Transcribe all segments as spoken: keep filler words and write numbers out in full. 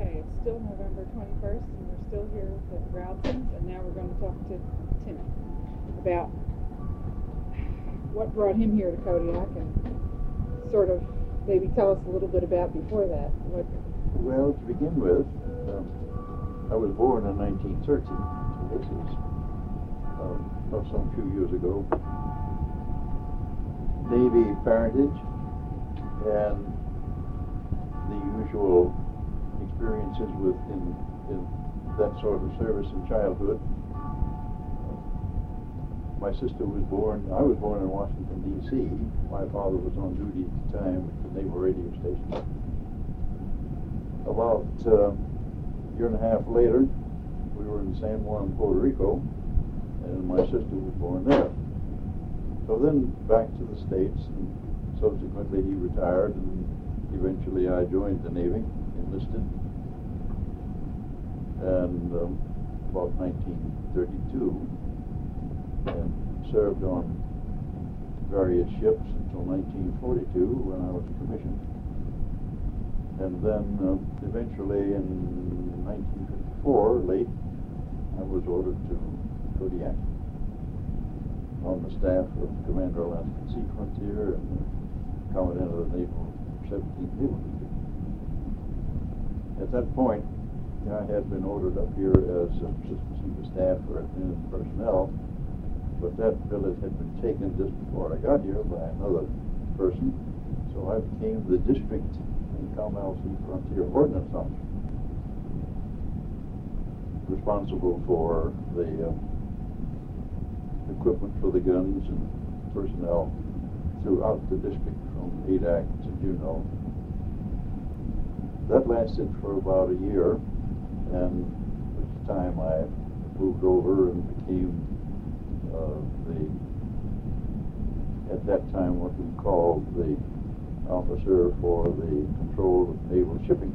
Okay, it's still November twenty-first, and we're still here with the Groudsons, and now we're going to talk to Timmy about what brought him here to Kodiak, and sort of maybe tell us a little bit about before that. What... Well, to begin with, um, I was born in nineteen thirty, so this is um, oh, some few years ago. Navy parentage and the usual experiences with in, in that sort of service in childhood. My sister was born, I was born in Washington, D C My father was on duty at the time at the Naval Radio Station. About uh, a year and a half later, we were in San Juan, Puerto Rico, and my sister was born there. So then back to the States, and subsequently he retired, and eventually I joined the Navy, enlisted, and um, about nineteen thirty-two, and served on various ships until nineteen forty-two when I was commissioned. And then uh, eventually in nineteen fifty-four, late, I was ordered to Kodiak on the staff of Commander Alaskan Sea Frontier and the Commandant of the Naval seventeenth Naval District. At that point, I had been ordered up here as Assistant Chief of Staff for Admin Personnel, but that billet had been taken just before I got here by another person, so I became the District and Comal Sea Frontier Ordnance Officer, responsible for the uh, equipment for the guns and personnel throughout the district from Adak to Juneau. That lasted for about a year, and at the time I moved over and became uh, the, at that time, what we called the officer for the control of naval shipping.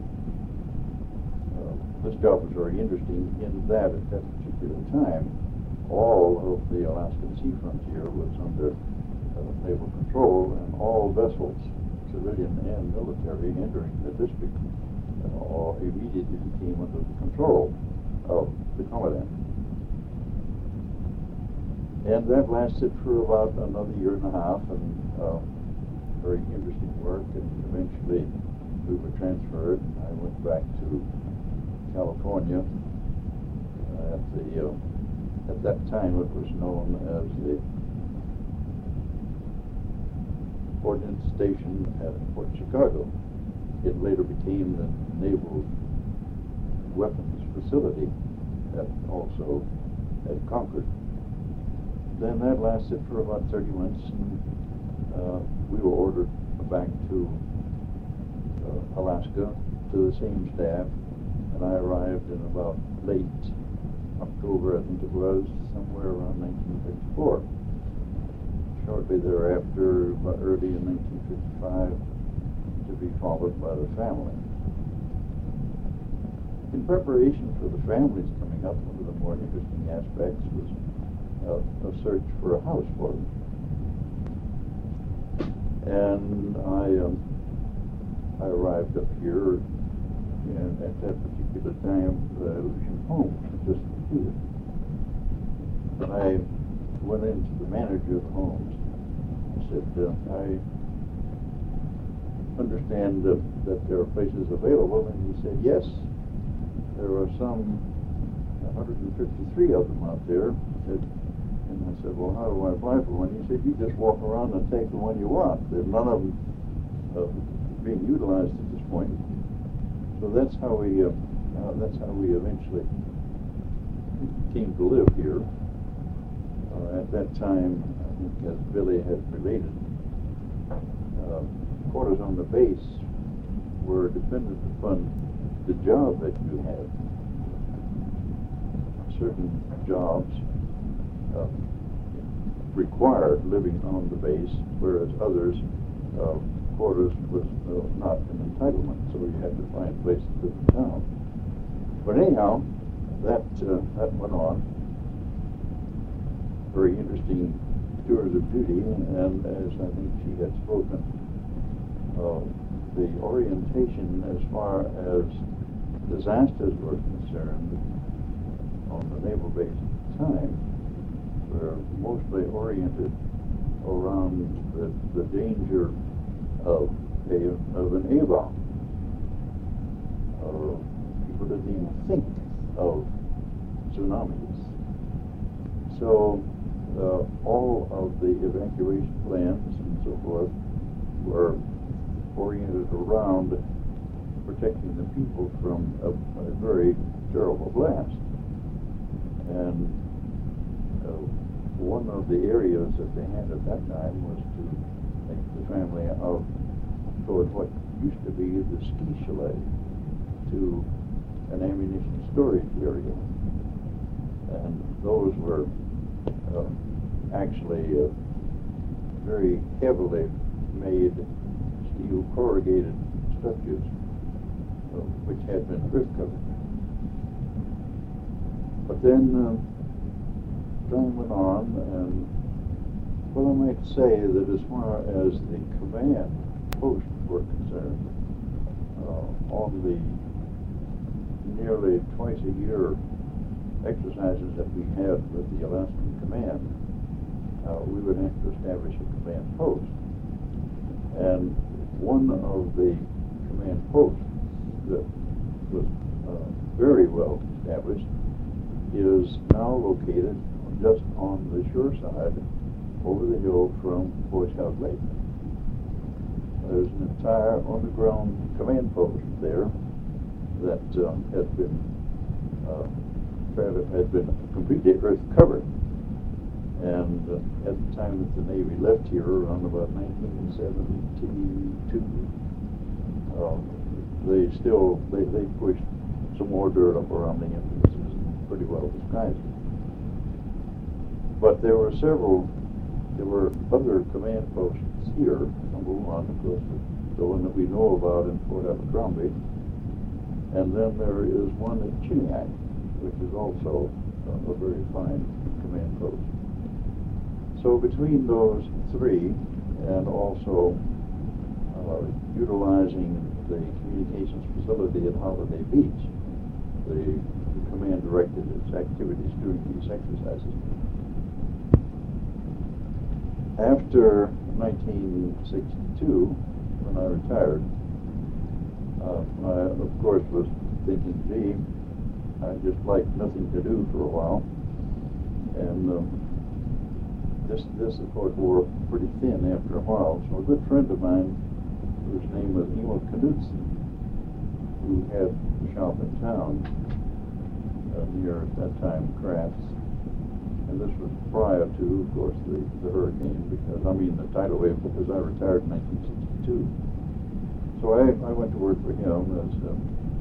Uh, this job was very interesting in that at that particular time, all of the Alaskan Sea Frontier was under uh, naval control, and all vessels, civilian and military, entering the district uh, all immediately came under the control of the Commandant. And that lasted for about another year and a half, and uh, very interesting work, and eventually we were transferred. I went back to California uh, at the uh, At that time, it was known as the Ordnance Station at Fort Chicago. It later became the Naval Weapons Facility at also at Concord. Then that lasted for about thirty months, and uh, we were ordered back to uh, Alaska to the same staff, and I arrived in about late October, I think it was, somewhere around nineteen fifty-four. Shortly thereafter, about early in nineteen fifty-five, to be followed by the family. In preparation for the families coming up, one of the more interesting aspects was uh, a search for a house for them. And I, um, I arrived up here, and at that particular time, the Aleutian Home was just completed. And I went into the manager of the homes. I said, uh, I understand uh, that there are places available, and he said, yes, there are some one hundred fifty-three of them out there. Said, and I said, well, how do I apply for one? He said, you just walk around and take the one you want. There's none of them uh, being utilized at this point. So that's how we uh, uh, that's how we eventually came to live here. Uh, at that time, I think, as Billy had related, uh, quarters on the base were dependent upon the job that you had. Certain jobs uh, required living on the base, whereas others, uh, quarters was uh, not an entitlement, so you had to find places to live in town. But anyhow, that uh, that went on. Very interesting tours of duty, and as I think she had spoken, uh, the orientation as far as disasters were concerned on the naval base at the time were mostly oriented around the, the danger of a of an A bomb. Uh, people didn't even think of tsunamis. So uh, all of the evacuation plans and so forth were oriented around protecting the people from a, a very terrible blast. And uh, one of the areas that they had at that time was to take the family out toward what used to be the ski chalet to an ammunition storage area. And those were uh, actually uh, very heavily made steel corrugated structures uh, which had been earth covered. But then uh, time went on, and well, I might say that as far as the command posts were concerned, uh, on the nearly twice a year exercises that we had with the Alaskan Command, uh, we would have to establish a command post. And one of the command posts that was uh, very well established is now located just on the shore side over the hill from Boy Scout Lake. There's an entire underground command post there that um, had been uh, had been completely earth covered. And uh, at the time that the Navy left here, around about nineteen seventy-two, uh, they still they, they pushed some more dirt up around the entrances and pretty well disguised it. But there were several, there were other command posts here. Number one, of course, the one that we know about in Fort Abercrombie. And then there is one at Chiniac, which is also uh, a very fine command post. So between those three, and also uh, utilizing the communications facility at Holiday Beach, the, the command directed its activities during these exercises. After nineteen sixty-two, when I retired, uh, I, of course, was thinking, gee, I'd just like nothing to do for a while. And um, this, this, of course, wore pretty thin after a while. So a good friend of mine, whose name was Emil Knudsen, who had a shop in town uh, near, at that time, Crafts. And this was prior to, of course, the, the hurricane, because, I mean, the tidal wave, because I retired in nineteen sixty-two. So I, I went to work for him as uh,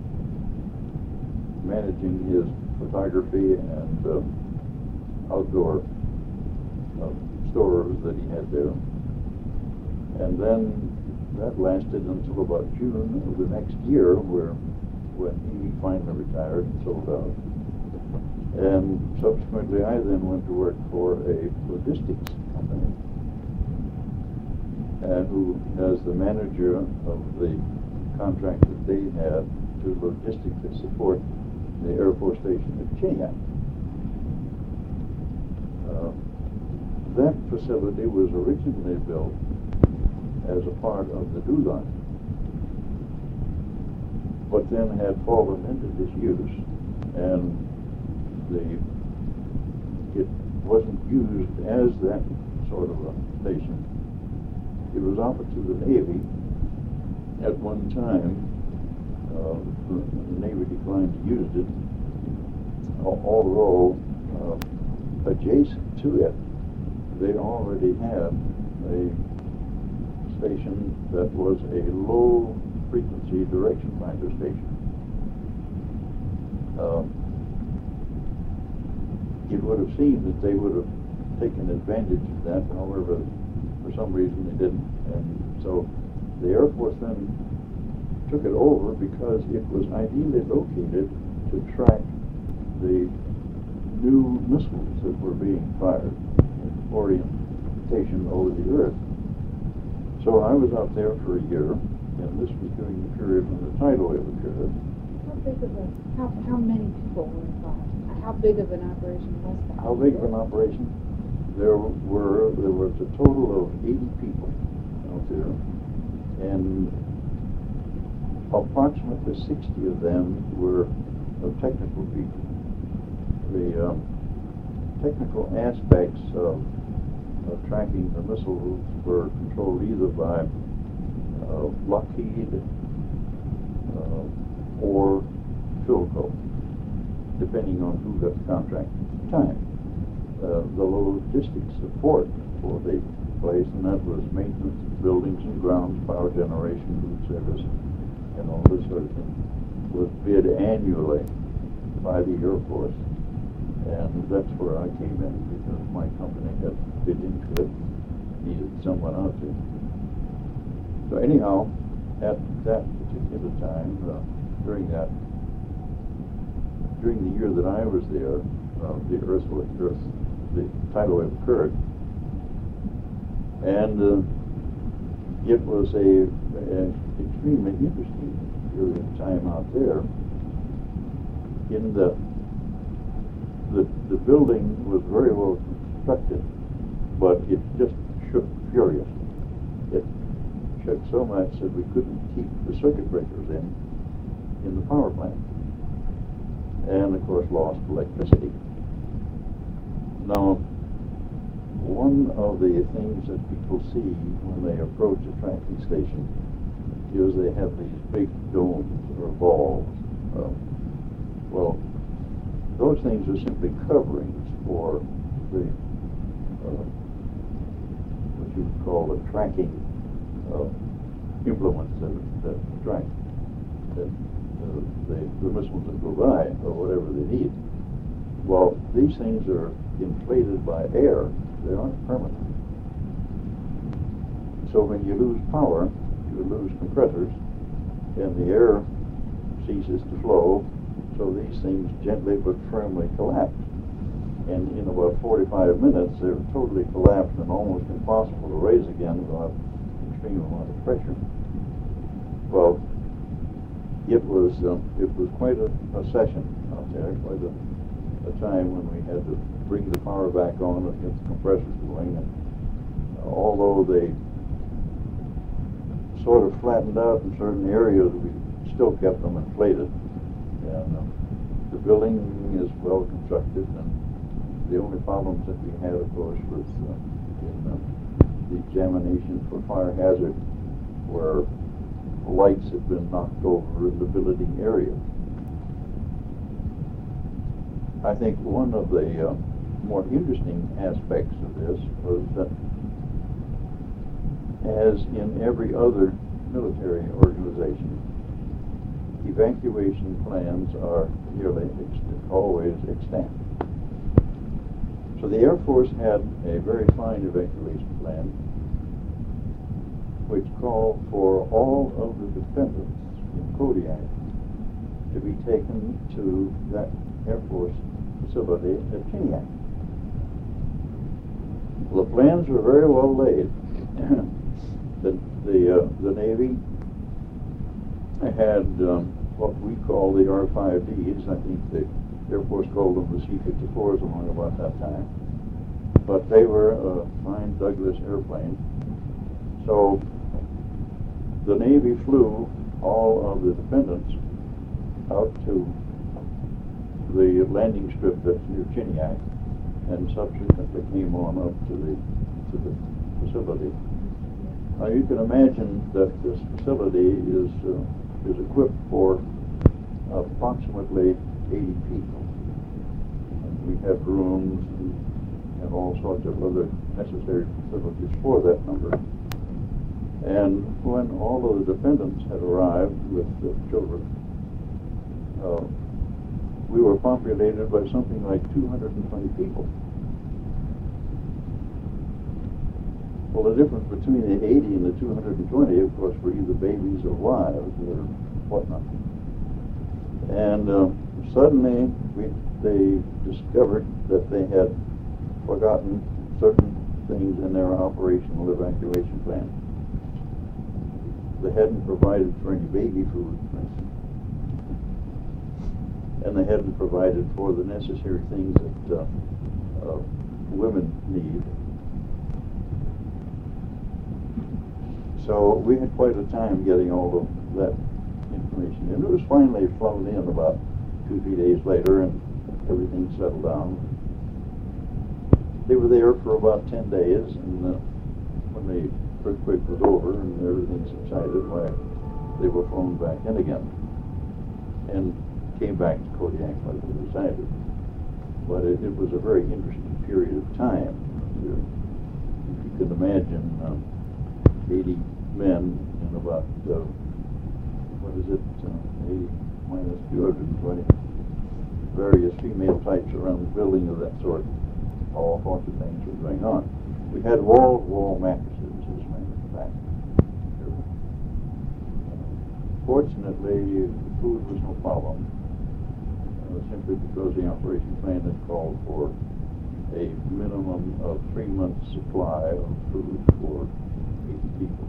managing his photography and uh, outdoor uh, stores that he had there. And then that lasted until about June of the next year, where when he finally retired and sold out. And subsequently, I then went to work for a logistics company, and who, as the manager of the contract that they had to logistically support the Air Force Station at Chiniac. Uh, that facility was originally built as a part of the Dulon, but then had fallen into disuse, and the it wasn't used as that sort of a station. It was offered to the Navy at one time. Uh, the Navy declined to use it, although uh, adjacent to it, they already had a station that was a low frequency direction finder station. Uh, it would have seemed that they would have taken advantage of that, however, for some reason they didn't. And so the Air Force then took it over because it was ideally located to track the new missiles that were being fired in orientation over the Earth. So I was out there for a year, and this was during the period when the tidal wave occurred. big of a, how, how many people were involved? How big of an operation was that? How big of an operation? There were, there was a total of eighty people out there, and approximately sixty of them were uh, technical people. The um, technical aspects of, of tracking the missiles were controlled either by uh, Lockheed uh, or Philco, depending on who got the contract at the time. Uh, the logistics support for the place, and that was maintenance of buildings and grounds, power generation, food service, and all this sort of thing, was bid annually by the Air Force. And that's where I came in, because my company had bid into it, needed someone out there. So anyhow, at that particular time, uh, during that, during the year that I was there, uh, the Earth, Earth, the tidal wave occurred, and uh, it was a, a extremely interesting period of time out there. In the the the building was very well constructed, but it just shook furiously. It shook so much that we couldn't keep the circuit breakers in in the power plant, and of course lost electricity. Now, one of the things that people see when they approach a tracking station is they have these big domes or balls. Uh, well, those things are simply coverings for the uh, what you would call the tracking uh, implements that, that track that, uh, the, the missiles that go by or whatever they need. Well, these things are inflated by air. They aren't permanent. So when you lose power, you lose compressors, and the air ceases to flow, so these things gently but firmly collapse. And in about forty-five minutes, they're totally collapsed and almost impossible to raise again without extreme amount of pressure. Well, it was uh, it was quite a, a session out there, quite a, a time when we had to bring the power back on and get the compressors going. And uh, although they sort of flattened out in certain areas, we still kept them inflated. And uh, the building is well constructed, and the only problems that we had, of course, was uh, in uh, the examination for fire hazard, where lights had been knocked over in the billeting area. I think one of the uh, more interesting aspects of this was that, as in every other military organization, evacuation plans are nearly ex- always extant. So the Air Force had a very fine evacuation plan, which called for all of the dependents in Kodiak to be taken to that Air Force facility at Chiniak. Well, the plans were very well laid. the the, uh, the Navy had um, what we call the R five Ds. I think the Air Force called them the C fifty-fours along about that time. But they were a fine Douglas airplane. So the Navy flew all of the dependents out to the landing strip that's near Chiniak, and subsequently came on up to the to the facility. Now you can imagine that this facility is uh, is equipped for approximately eighty people. And we have rooms and, and all sorts of other necessary facilities for that number. And when all of the dependents had arrived with the children, uh, we were populated by something like two hundred twenty people. Well, the difference between the eighty and the two hundred twenty, of course, were either babies or wives or whatnot. And uh, suddenly, we, they discovered that they had forgotten certain things in their operational evacuation plan. They hadn't provided for any baby food, for instance. and they hadn't provided for the necessary things that uh, uh, women need. So we had quite a time getting all of that information, and it was finally flown in about two, three days later, and everything settled down. They were there for about ten days, and uh, when the earthquake was over and everything subsided, why, they were flown back in again, and came back to Kodiak like we decided. But it, it was a very interesting period of time. If you can imagine um, eighty men and about, uh, what is it, uh, eighty minus two hundred twenty, various female types around the building of that sort. All sorts of things were going on. We had wall-to-wall mattresses, as a matter of fact. Fortunately, food was no problem, uh, simply because the operation plan had called for a minimum of three months' supply of food for eighty people.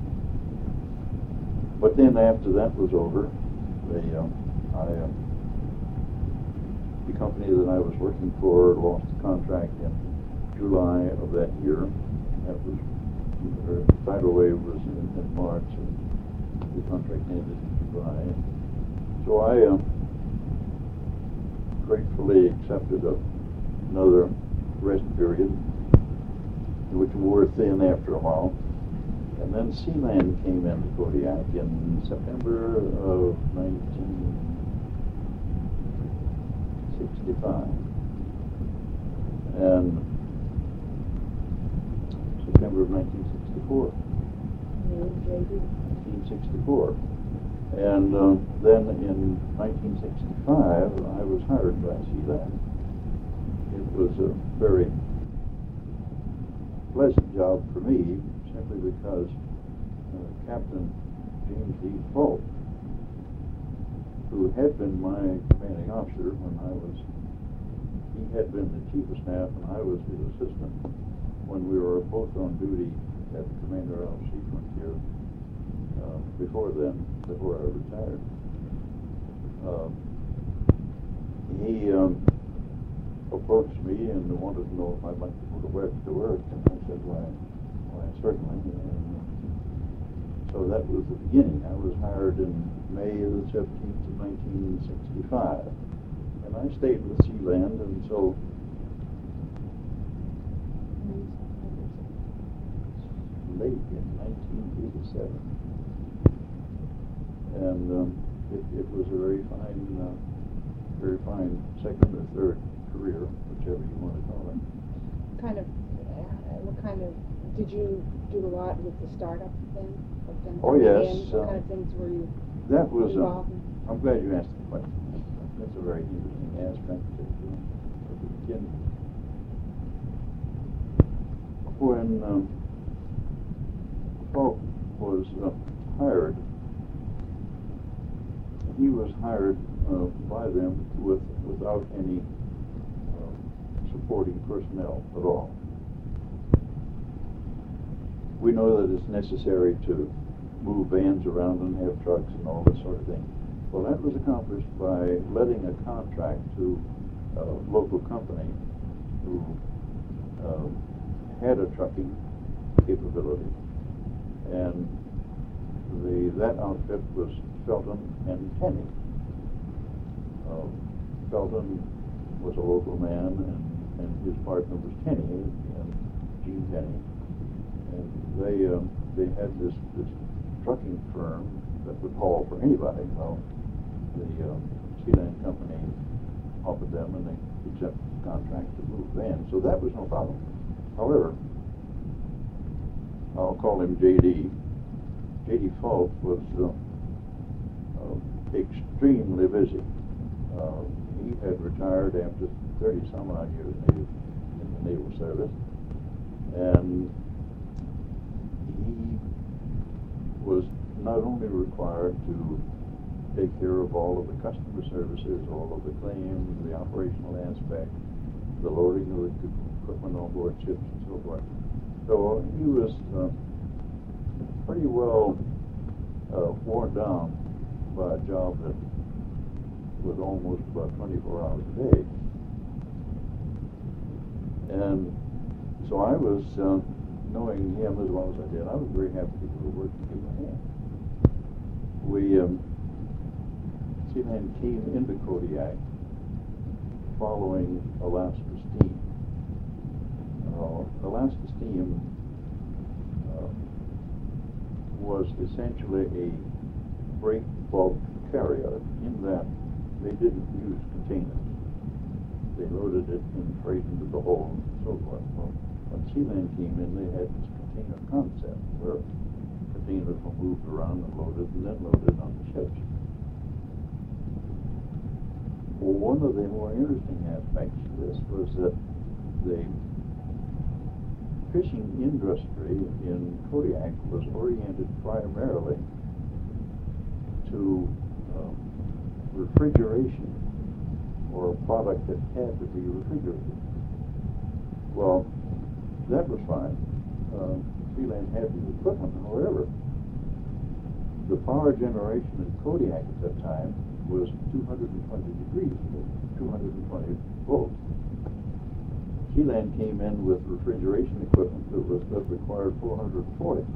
But then after that was over, the, um, I, um, the company that I was working for lost the contract in July of that year. That was, the tidal wave was in, in March, and the contract ended in July. So I um, gratefully accepted a, another rest period, which wore thin after a while. And then Sealand came into Kodiak in September of nineteen sixty-five. And September of nineteen sixty-four. nineteen sixty-four. And uh, then in nineteen sixty-five, I was hired by Sealand. It was a very pleasant job for me, simply because uh, Captain James D. Falk, who had been my commanding officer when I was, he had been the chief of staff and I was his assistant when we were both on duty at the Commander of Sea Frontier uh, before then, before I retired. Uh, he um, approached me and wanted to know if I'd like to go to work, to work, and I said, why, why certainly. And so that was the beginning. I was hired in May the seventeenth of nineteen sixty-five, and I stayed with Sealand until late in nineteen eighty-seven. And um, it, it was a very fine, uh, very fine second or third career, whichever you want to call it. Kind of, uh, what kind of, did you do a lot with the startup then? Of them Oh, coming yes, in? What uh, kind of things were you That was, uh, involved in? I'm glad you asked the question. That's a very interesting aspect to, to begin with. When um, Falk was uh, hired, he was hired uh, by them with without any uh, supporting personnel at all. We know that it's necessary to move vans around and have trucks and all that sort of thing. Well, that was accomplished by letting a contract to a local company who uh, had a trucking capability, and the that outfit was Felton and Tenney. Uh, Felton was a local man, and, and his partner was Tenney, and Gene Tenney. And they um, they had this, this trucking firm that would haul for anybody. Well, the uh, Sealand company offered them, and they accepted the contract to move vans, so that was no problem. However, I'll call him J D. J D Falk was uh, uh, extremely busy. Uh, he had retired after thirty some odd years in the Naval Service, and he was not only required to take care of all of the customer services, all of the claims, the operational aspect, the loading of the equipment on board ships and so forth. So he was uh, pretty well uh, worn down by a job that was almost about twenty-four hours a day. And so I was, uh, knowing him as well as I did, I was very happy to go to work to give him a hand. We, um, Sealand came into Kodiak following Alaska Steam. Uh, Alaska Steam uh, was essentially a freight bulk carrier in that they didn't use containers. They loaded it and freight into the hold and so forth. Well, when Sealand came in, they had this container concept where containers were moved around and loaded and then loaded on the ships. Well, one of the more interesting aspects of this was that the fishing industry in Kodiak was oriented primarily to um, refrigeration, or a product that had to be refrigerated. Well, that was fine. Uh, Sealand had the equipment, however. The power generation in Kodiak at that time was two hundred twenty degrees, two hundred twenty volts. Sealand came in with refrigeration equipment that was that required four hundred forty.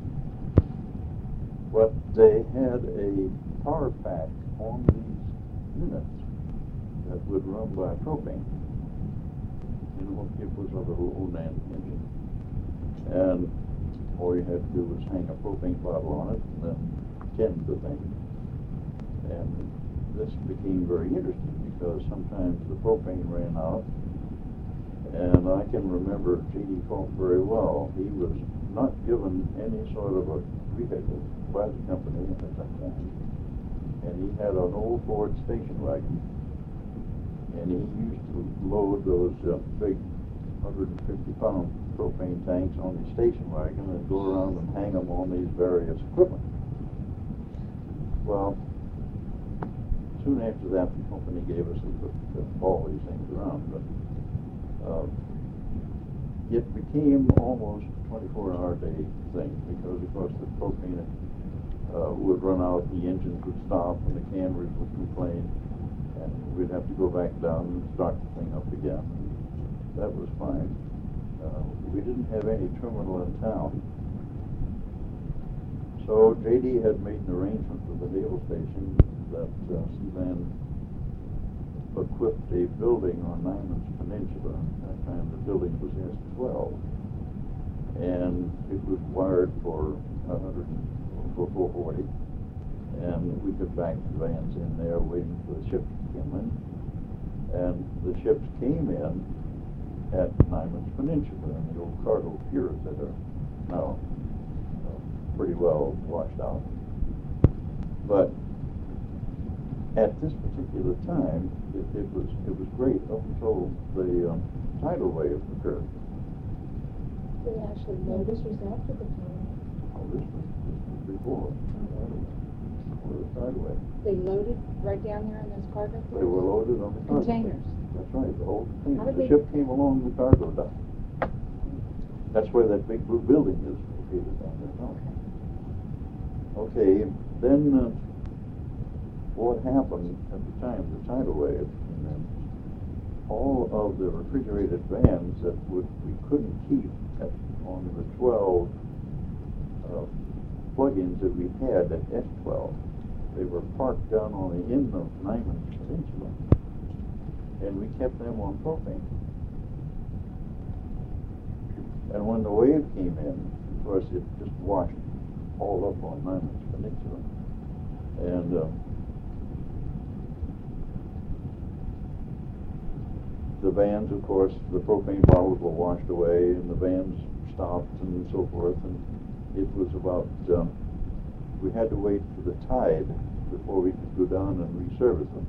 But they had a power pack on these units that would run by propane. You know, it was a little Onan engine. And all you had to do was hang a propane bottle on it and then tend the thing. And this became very interesting because sometimes the propane ran out. And I can remember J D Falk very well. He was not given any sort of a vehicle by the company at that time. And he had an old Ford station wagon. And he used to load those uh, big one hundred fifty pound propane tanks on his station wagon and go around and hang them on these various equipment. Well, soon after that, the company gave us a to, to haul these things around. But uh, it became almost a twenty-four hour day thing because, of course, the propane uh, would run out, the engines would stop, and the canneries would complain. And we'd have to go back down and start the thing up again. That was fine. Uh, we didn't have any terminal in town. So J D had made an arrangement with the naval station that uh, Sealand equipped a building on Nyman's Peninsula. At that time the building was S twelve. And it was wired for one hundred, for four forty. And we could back the vans in there waiting for the ships to come in. And the ships came in at Nyman's Peninsula and the old cargo piers that are now uh, pretty well washed out. But at this particular time, it, it was it was great up until the um, tidal wave occurred. They actually know this was after the time. Oh, this was, this was before. The tidal wave. They loaded right down there in those cargo planes? They were loaded on the cargo containers. planes. That's right, the whole container. How did The they- ship came along the cargo dock. That's where that big blue building is located down there now. Okay, then uh, what happened at the time of the tidal wave, and then all of the refrigerated vans that would we couldn't keep at, on the twelve uh, plug-ins that we had at S twelve, they were parked down on the end of Nyman's Peninsula, and we kept them on propane. And when the wave came in, of course, it just washed all up on Nyman's Peninsula. And uh, the vans, of course, the propane bottles were washed away, and the vans stopped and so forth. And it was about, um, we had to wait for the tide before we could go down and reservice them.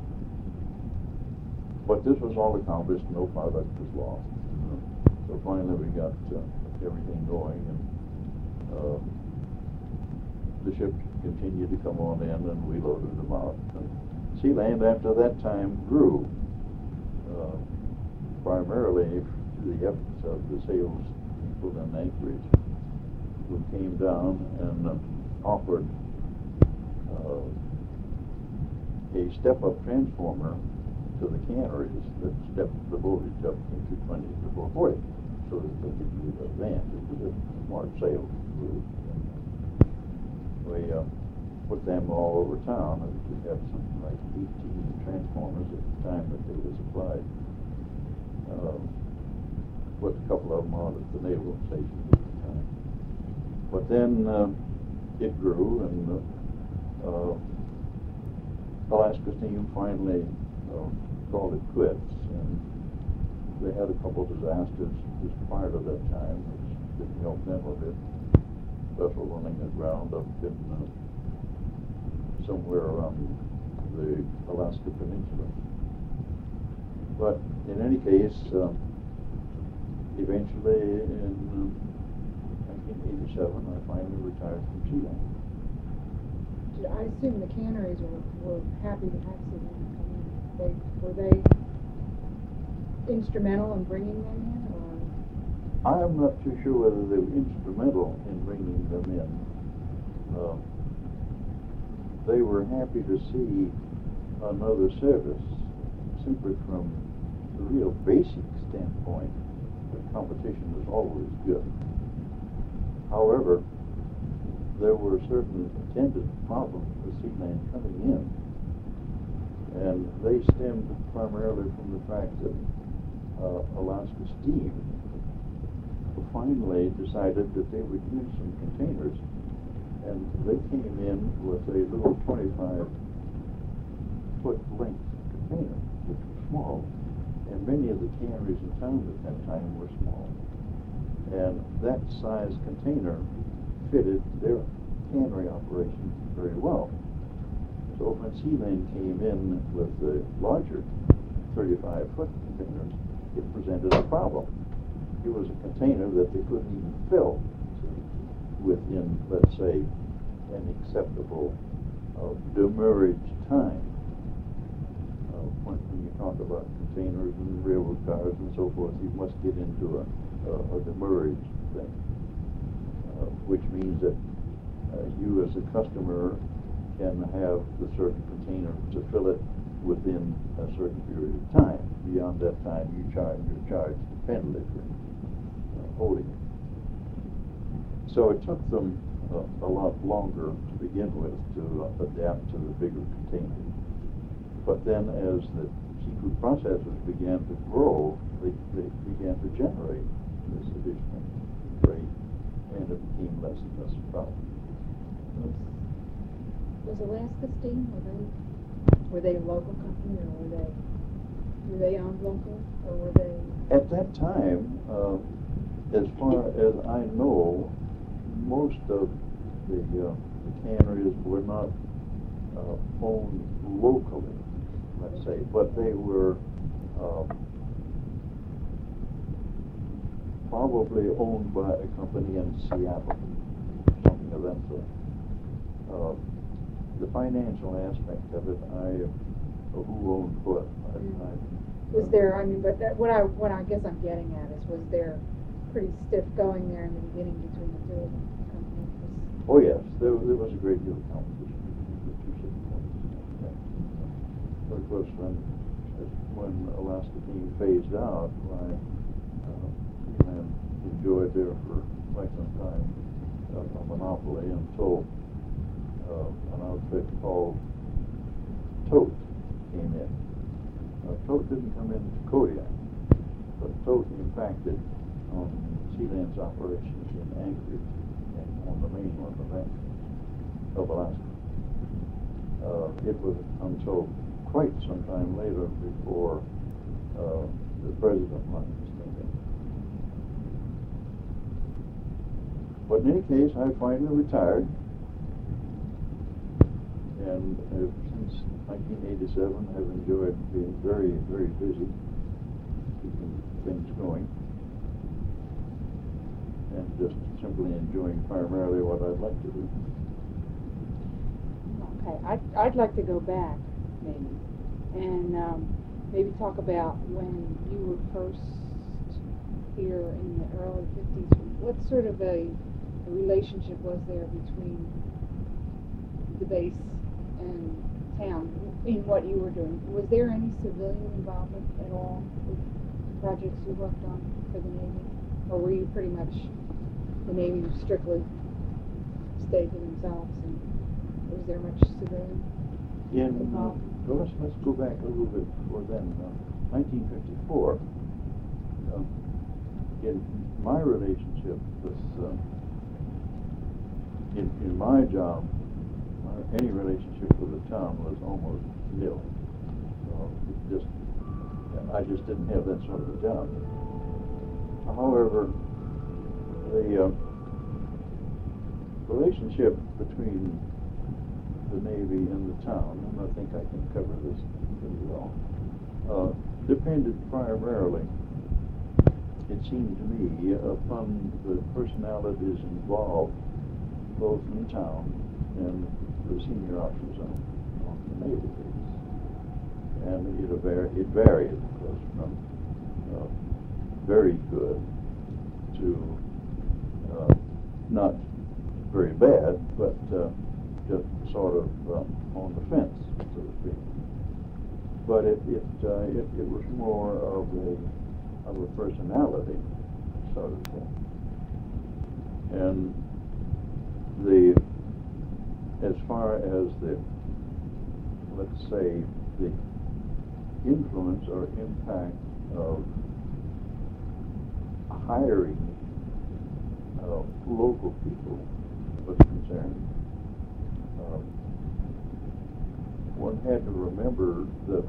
But this was all accomplished, no product was lost. So finally we got uh, everything going, and uh, the ships continued to come on in, and we loaded them out. And Sealand after that time grew, uh, primarily through the efforts of the sales people in Anchorage, who came down and uh, offered uh, a step-up transformer to the canneries that stepped the voltage up from two twenty to four forty, so that they could use a van. It was a smart sales move. We uh, put them all over town, and we had something like eighteen transformers at the time that they were supplied. Uh, put a couple of them out at the naval station at the time. But then uh, it grew, and uh, uh, Alaska Steam finally uh, called it quits, and they had a couple of disasters just prior to that time, which didn't help them a bit. Vessel running aground up in uh, somewhere around the Alaska Peninsula. But in any case, uh, eventually in uh, nineteen eighty-seven, I finally retired from Sealand. I assume the canneries were, were happy to have Sealand come in. They, were they instrumental in bringing them in, or? I am not too sure whether they were instrumental in bringing them in. Uh, they were happy to see another service, simply from the real basic standpoint. The competition is always good. However, there were certain attendant problems with Sealand coming in, and they stemmed primarily from the fact that uh, Alaska Steam finally decided that they would use some containers, and they came in with a little twenty-five foot length container, which was small, and many of the canneries in town at that time were small. And that size container fitted their cannery operation very well. So when Sealand came in with the larger thirty-five foot containers, it presented a problem. It was a container that they couldn't even fill within, let's say, an acceptable uh, demurrage time. Uh, when, when you talk about containers and railroad cars and so forth, you must get into a, a, a demurrage thing, uh, which means that uh, you as a customer can have the certain container to fill it within a certain period of time. Beyond that time, you charge, you're charged a penalty for holding it. So it took them uh, a lot longer to begin with to uh, adapt to the bigger container. But then as the seafood processors began to grow, they, they began to generate this additional freight, and it became less and less a problem. Was Alaska Steam, were they, were they a local company, or were they, were they owned local, or were they? At that time, uh, as far as I know, most of the, uh, the canneries were not uh, owned locally, let's say, but they were uh, probably owned by a company in Seattle, something of that sort. Uh, the financial aspect of it, I, uh, who owned what, I, I, was there, I mean, but that, what I, what I guess I'm getting at is, was there pretty stiff going there in the beginning between the two companies? Oh yes, there, there was a great deal of competition between the two shipping companies. Yeah. But of course, when when Alaska Steam phased out, I uh, Sealand enjoyed there for quite some time uh, a monopoly until uh, an outfit called Tote came in. Uh, Tote didn't come into Kodiak, but Tote impacted on Sealand's operations in Anchorage and on the mainland of Anchorage, of Alaska. Uh, it was until quite some time later before uh, the president lines came in. But in any case, I finally retired, and uh, since nineteen eighty-seven, I've enjoyed being very, very busy, keeping things going, and just simply enjoying primarily what I'd like to do. Okay, I'd, I'd like to go back, maybe, and um, maybe talk about when you were first here in the early fifties. What sort of a, a relationship was there between the base and town? in what you were doing, was there any civilian involvement at all with projects you worked on for the Navy? Or were you pretty much, the Navy strictly stayed to themselves, and was there much civilian In, uh, involved? well, let's, let's go back a little bit before then. Uh, nineteen fifty-four, uh, in my relationship with, uh, in, in my job, my, any relationship with the town was almost nil. So it just, I just didn't have that sort of a job. However, the uh, relationship between the Navy and the town, and I think I can cover this pretty well, uh, depended primarily, it seemed to me, upon the personalities involved both in town and the senior officers on, on the Navy base. And it, var- it varied, of course, from uh, very good to uh, not very bad, but uh, just sort of uh, on the fence, so to speak. But it it, uh, it it was more of a of a personality, so to say. And the as far as the let's say the influence or impact of hiring uh, local people was concerned, um, one had to remember that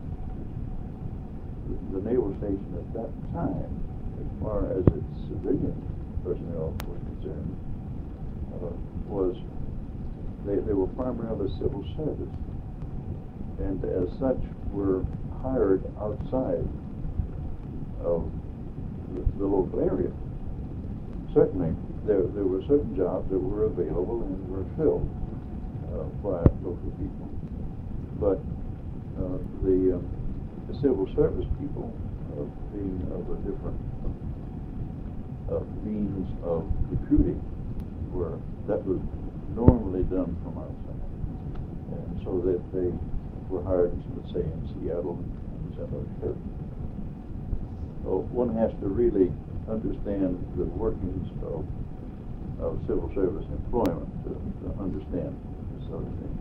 the, the naval station at that time, as far as its civilian personnel was concerned, uh, was they, they were primarily civil service, and as such were hired outside of the, the local area. Certainly, there, there were certain jobs that were available and were filled uh, by local people. But uh, the, um, the civil service people, uh, being of a different uh, means of recruiting, were that was normally done from outside. And so that they were hired, let's say, in Seattle and San Jose. So one has to really understand the workings of, of civil service employment to, to understand this sort of thing,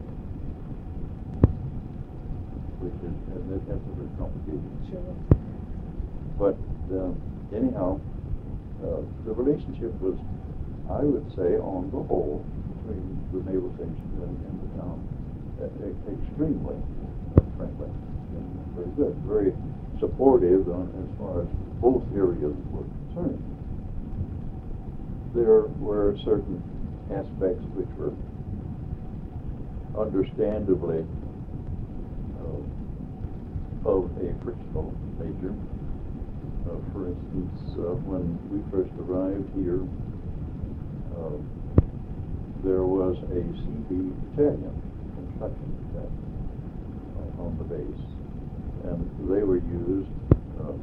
which is and that, that's a very complicated. Sure. But um, anyhow, uh, the relationship was, I would say, on the whole, between the naval station and, and the town, uh, extremely uh, friendly and very good, very supportive on, as far as both areas were concerned. There were certain aspects which were understandably uh, of a frictional nature. Uh, for instance, uh, when we first arrived here, uh, there was a C B battalion, construction battalion, uh, on the base, and they were used uh,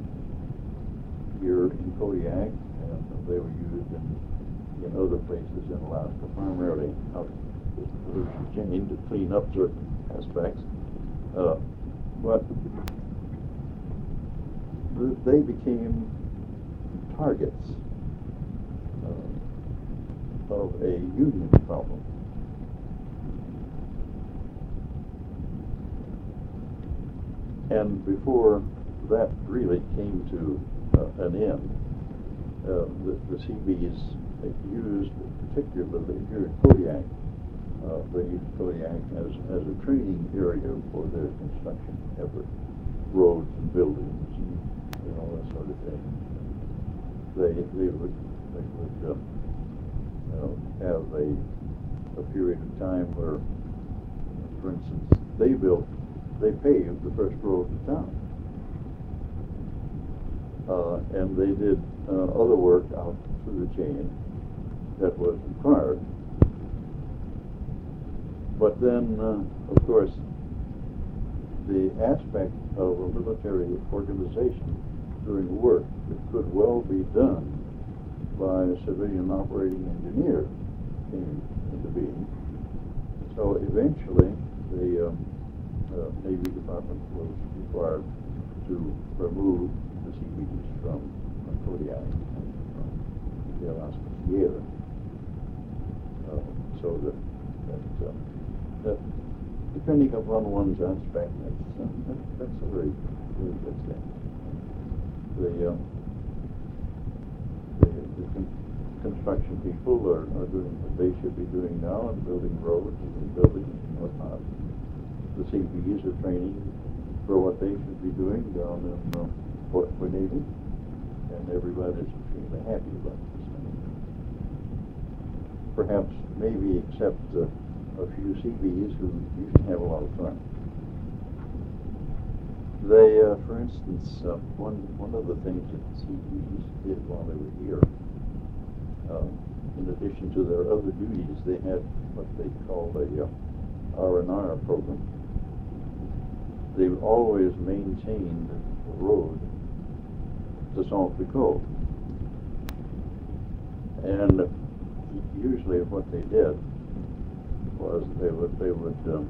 here in Kodiak, and they were used in, in other places in Alaska, primarily out the Aleutian chain to clean up certain aspects. Uh, but th- they became targets uh, of a union problem. And before that really came to uh, an end, uh, the, the C Bs used, particularly here in Kodiak, uh, they used Kodiak as, as a training area for their construction effort, roads and buildings and you know, that sort of thing. They, they would, they would uh, you know, have a, a period of time where, for instance, they built they paved the first road in town. Uh, and they did uh, other work out through the chain that was required. But then, uh, of course, the aspect of a military organization doing work that could well be done by a civilian operating engineer came into being. So eventually, the um, uh, Navy Department was required to remove the C Bs from, from Kodiak and from the Alaska Sierra. Uh, so that, that, uh, that depending upon one's aspect, that's, uh, that, that's a very, very good thing. The, uh, the, the con- construction people are, are doing what they should be doing now and building roads and buildings and whatnot. The C Bs are training for what they should be doing down in uh, Fort Navy, and everybody's extremely happy about this. Perhaps, maybe except uh, a few C Bs who used to have a lot of fun. They, uh, for instance, uh, one one of the things that the C Bs did while they were here, uh, in addition to their other duties, they had what they called a uh, R and R program. They always maintained the road to Saltby Cove. And usually what they did was they would they would um,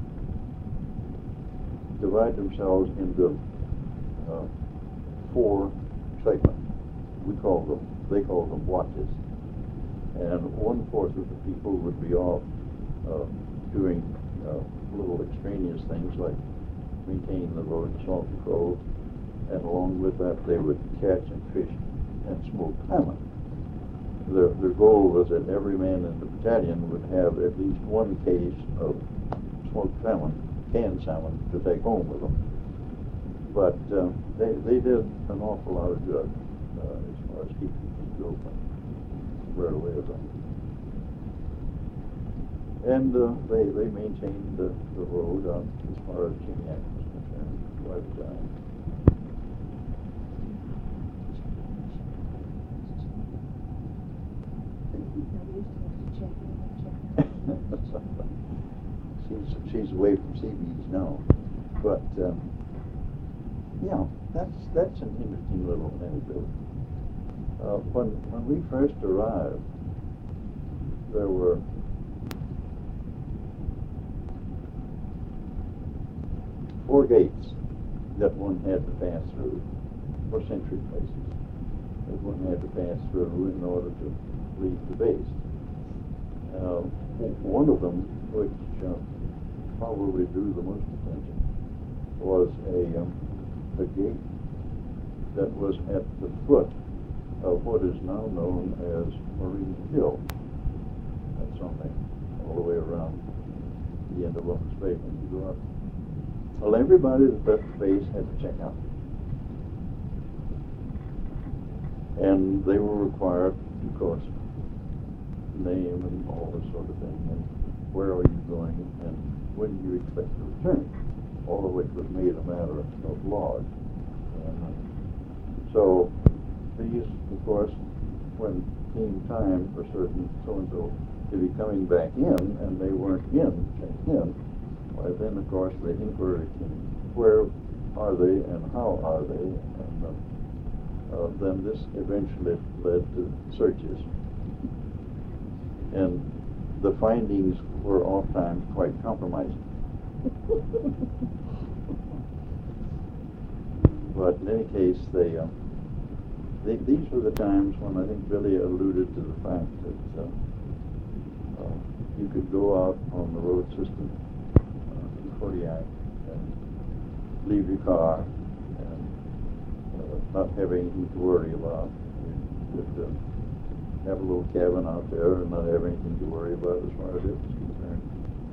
divide themselves into uh, four segments. We call them, they call them watches. And one fourth of the people would be off uh, doing uh, little extraneous things like maintaining the road to Saltby Cove, and along with that they would catch and fish and smoke salmon. Their, their goal was that every man in the battalion would have at least one case of smoked salmon, canned salmon, to take home with them. But uh, they, they did an awful lot of good uh, as far as keeping things open right away with them. And uh, they, they maintained the, the road uh, as far as Chiniac was concerned quite a time. she's, she's away from C Bs now. But, um, yeah, that's, that's an interesting little anecdote. Uh, when, when we first arrived, there were four gates that one had to pass through, for sentry places, that one had to pass through in order to leave the base. Uh, one of them, which uh, probably drew the most attention, was a, um, a gate that was at the foot of what is now known as Marine Hill. That's something all the way around the end of Lummis Bay when you go up. Well, everybody that left the base had to check out. And they were required, of course, name and all this sort of thing, and where are you going, and when do you expect to return, all of which was made a matter of law. And so these, of course, when came time for certain so-and-so to be coming back in, and they weren't in, in, why then, of course, the inquiry came, where are they and how are they? And uh, uh, then this eventually led to searches. And the findings were oftentimes quite compromising. But in any case, they, uh, they, these were the times when I think Billy alluded to the fact that uh, uh, you could go out on the road system Kodiak and leave your car and uh, not have anything to worry about. You could uh, have a little cabin out there and not have anything to worry about as far as it was concerned.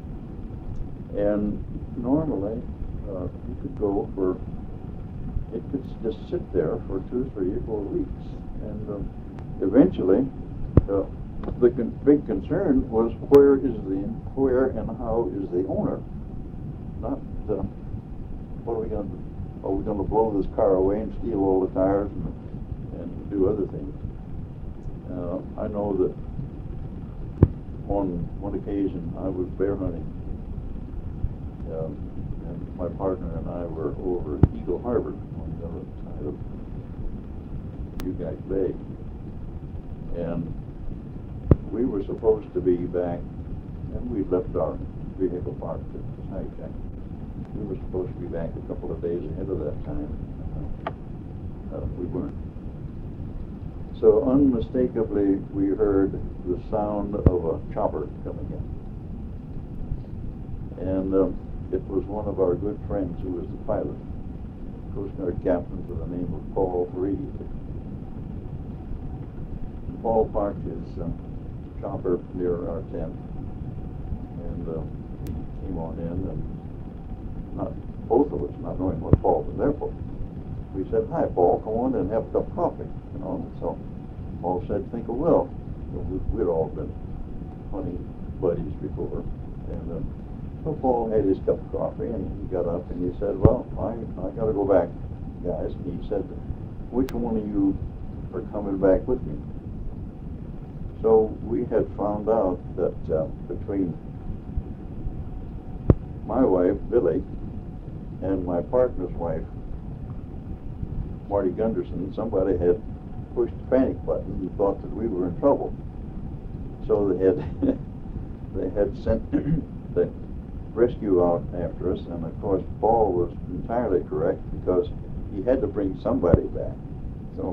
And normally, uh, you could go for, it could just sit there for two, three, or four weeks. And um, eventually, uh, the con- big concern was where is the, where and how is the owner? Not, uh, what are we going to do? Are we going to blow this car away and steal all the tires and, and do other things? Uh, I know that on one occasion I was bear hunting, um, and my partner and I were over at Eagle Harbor on the other side of Ugak Bay. And we were supposed to be back, and we left our vehicle parked at the side shack. we were supposed to be back a couple of days ahead of that time. Uh, we weren't. So unmistakably, we heard the sound of a chopper coming in. And um, it was one of our good friends who was the pilot, Coast Guard captain by the name of Paul Reed. Paul parked his uh, chopper near our tent, and uh, he came on in, and not both of us, not knowing what Paul was there for, we said, "Hi, Paul, come on in and have a cup of coffee." You know, so Paul said, "Think of Will." You know, we, we'd all been hunting buddies before, and uh, so Paul had his cup of coffee, and he got up and he said, "Well, I I got to go back, guys." And he said, "Which one of you are coming back with me?" So we had found out that uh, between my wife, Billy, and my partner's wife, Marty Gunderson, somebody had pushed the panic button and thought that we were in trouble. So they had they had sent the rescue out after us, and of course Paul was entirely correct because he had to bring somebody back. So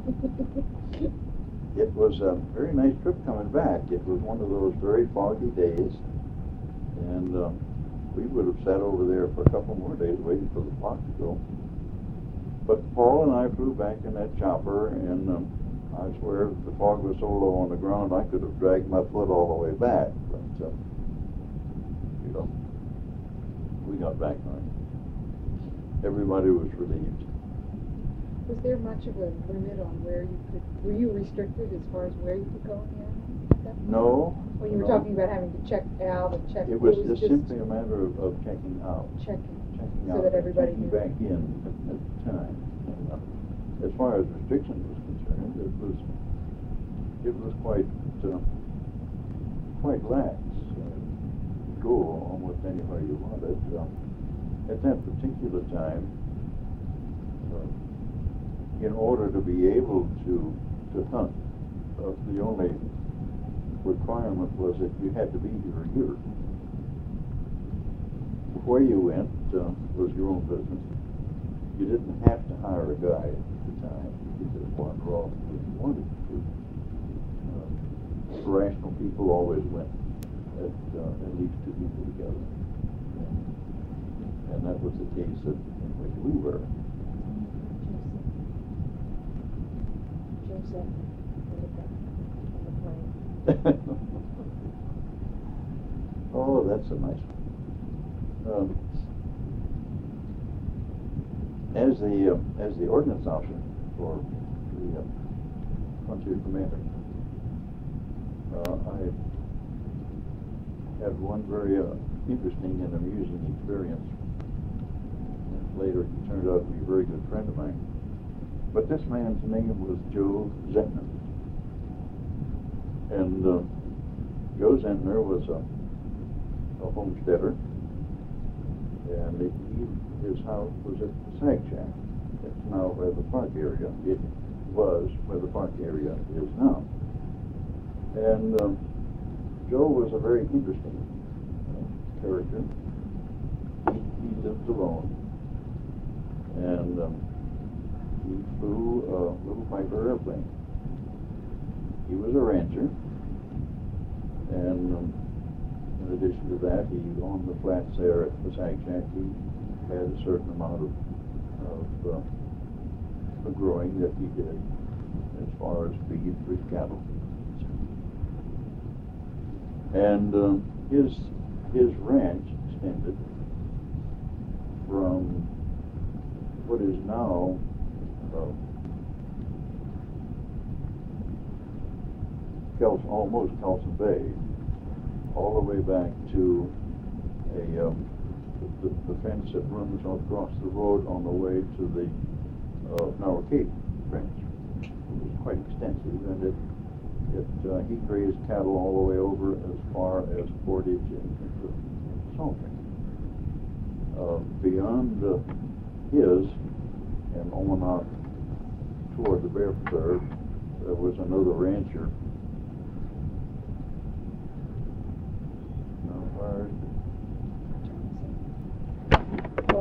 it was a very nice trip coming back. It was one of those very foggy days, and um, we would have sat over there for a couple more days waiting for the clock to go. But Paul and I flew back in that chopper, and um, I swear the fog was so low on the ground I could have dragged my foot all the way back. But, uh, you know, we got back on it. Everybody was relieved. Was there much of a limit on where you could, were you restricted as far as where you could go in the airline? No. Well, you were no. talking about having to check out and check. It was, it was just simply a matter of, of checking out. Checking. Checking So out. that everybody checking knew. back in at, at the time. And, uh, as far as restrictions was concerned, it was it was quite uh, quite lax. Uh, go almost anywhere you wanted. Uh, at that particular time, uh, in order to be able to to hunt, uh, the only requirement was that you had to be here a year. Where you went uh, was your own business. You didn't have to hire a guide at the time. You could just wander off if you wanted to. Uh, rational people always went at, uh, at least two people together. And, and that was the case in, in which we were. Joseph, on the plane. Oh, that's a nice one. Um, as the uh, as the ordnance officer for the uh, frontier commander, uh, I had one very uh, interesting and amusing experience. And later, he turned out to be a very good friend of mine. But this man's name was Joe Zentner. And uh, Joe Zentner was a, a homesteader, and he, his house was at the Sag Shack. It's now where the park area, it was where the park area is now. And um, Joe was a very interesting uh, character. He, he lived alone, and um, he flew a little fighter airplane. He was a rancher, and um, in addition to that, he on the flats there at the Sag Shack, he had a certain amount of, of uh, growing that he did as far as feed for his cattle. And um, his his ranch extended from what is now uh, Kelson, almost Kelson Bay, all the way back to a um, the, the fence that runs across the road on the way to the uh, Narrow Cape ranch. It was quite extensive, and it it uh, he grazed cattle all the way over as far as Portage and into Saltring. Uh, beyond uh, his and on out toward the Bear Preserve, there was another rancher. Now, where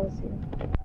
was here.